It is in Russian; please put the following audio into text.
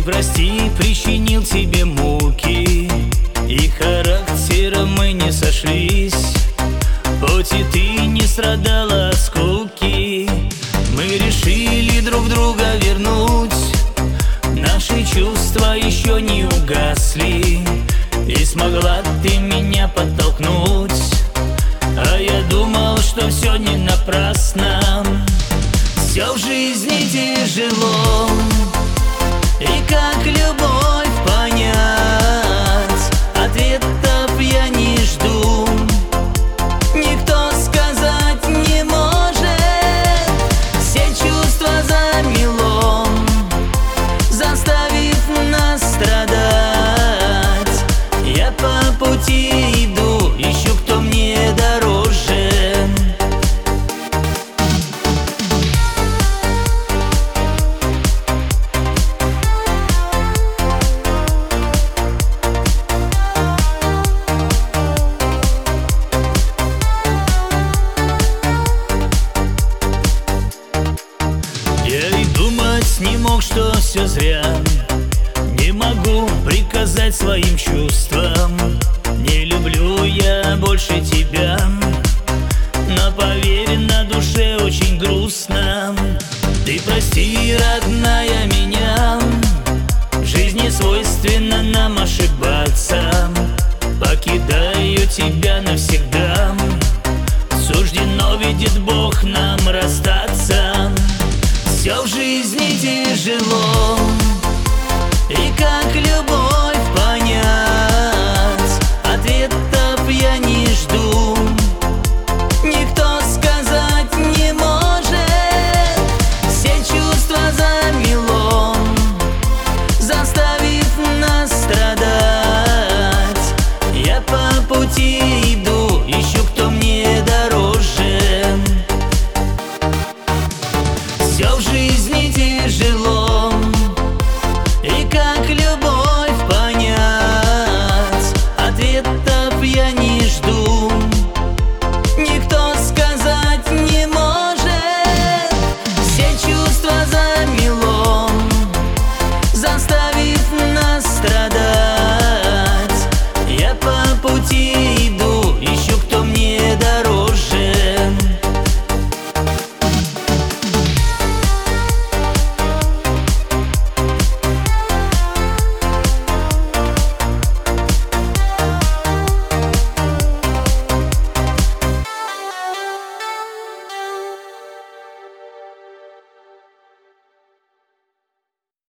прости, причинил тебе муки, и характером мы не сошлись. Хоть и ты не страдала от скуки, мы решили друг друга вернуть. Наши чувства еще не угасли, и смогла ты меня подтолкнуть. А я думал, что все не напрасно. Все в жизни тяжело, и как любовь понять? Ответов я не жду, никто сказать не может. Все чувства замело, заставив нас страдать. Я по пути иду, ищу, кто мне дороже. Я и думать не мог, что все зря. Не могу приказать своим чувствам. Не люблю я больше тебя, но поверь, на душе очень грустно. Ты прости, родная, меня. В жизни свойственно нам ошибаться. Покидаю тебя навсегда. Суждено, видит Бог, нам расстаться. Все в жизни тяжело,